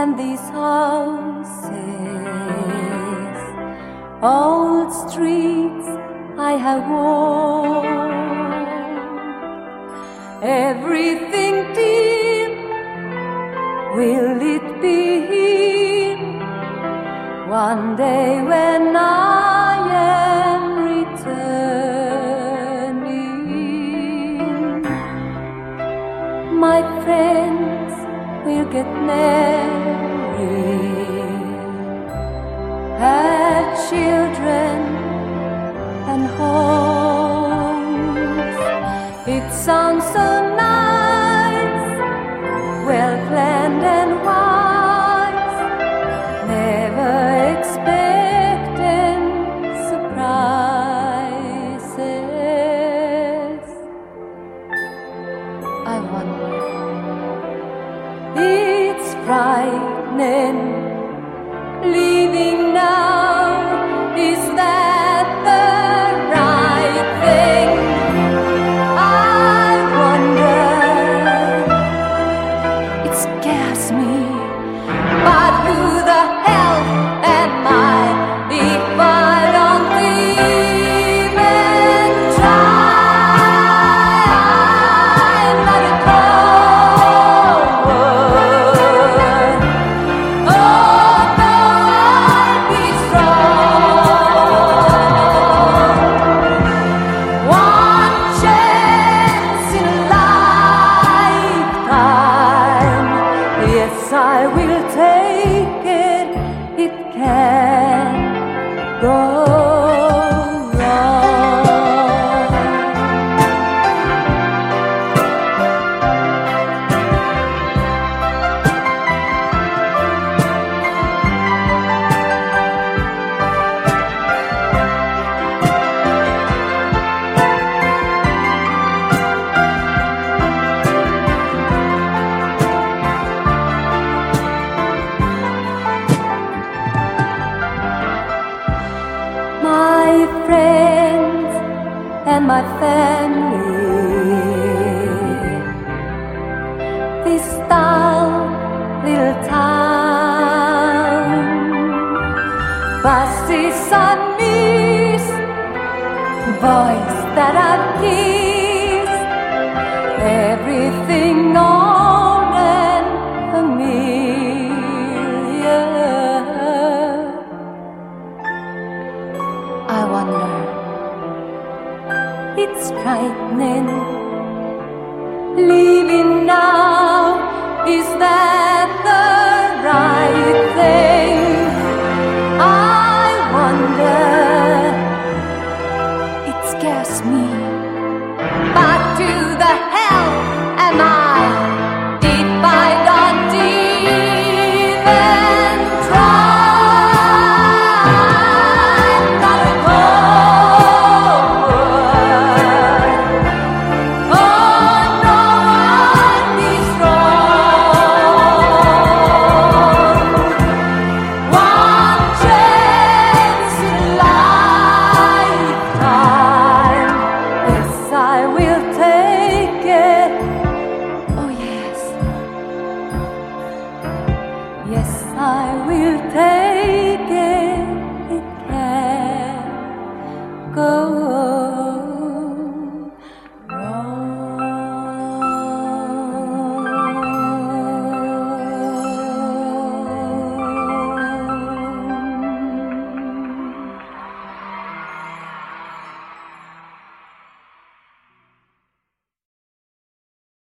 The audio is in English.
and these houses, old streets I have worn, everything dear, will it be here one day when I am returning? My friends will get married, have children and homes. It sounds so nice, well planned and wise, never expecting surprises. I wonder, it's frightening leaving now, is that the right thing? I wonder, it scares me, but who the hell am I if I don't even try? I'm like a coward. Oh no, I'll be strong. One chance in a lifetime, yes, I will take it. It can't go wrong. My friends and my family, this dull little town, buses I miss, boys that I've kissed, everything old and familiar. I wonder, it's frightening leaving now, is that the right thing? I wonder, it scares me, but to the hell